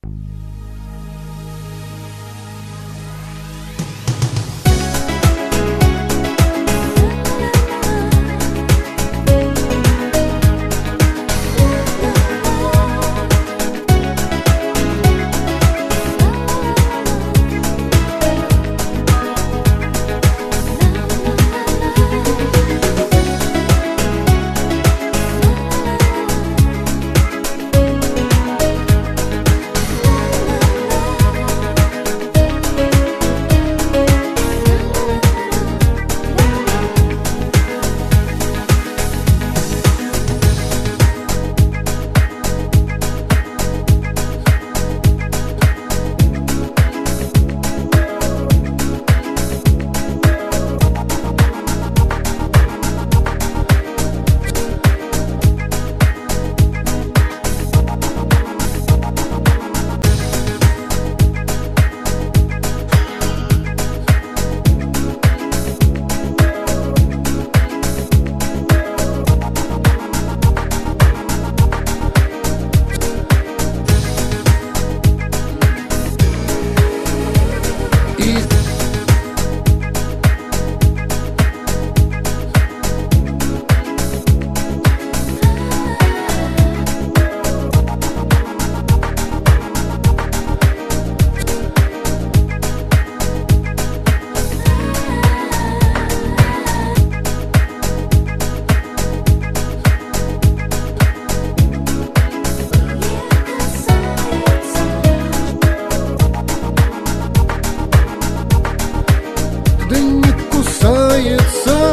Да не кусается.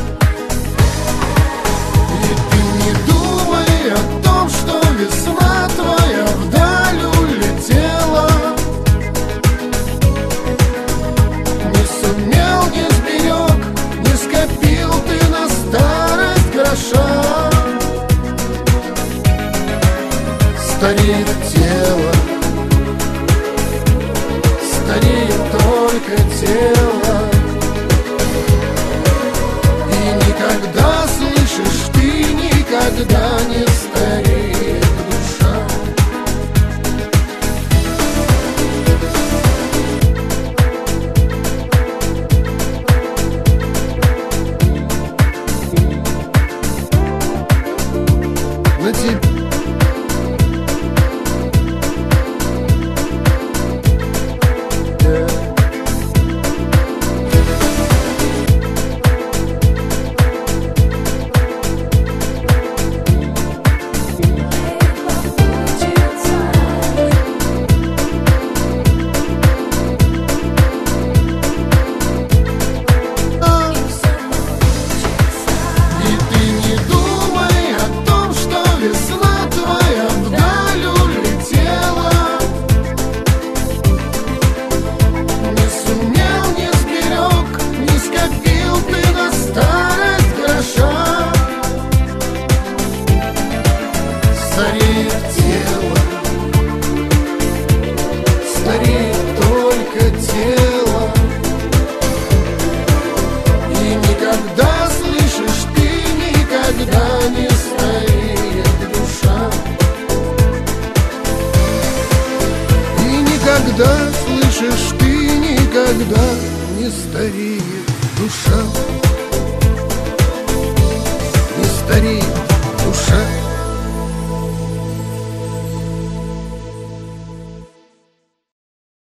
И ты не думай о том, что весна твоя вдаль улетела. Не сумел, не сберег, не скопил ты на старость гроша. Стареет тело, стареет только тело. И никогда, слышишь, ты никогда не стареет душа. На тебе стареет тело, стареет только тело. И никогда, слышишь, ты никогда не стареет душа. И никогда, слышишь, ты никогда не стареет душа. Не стареет.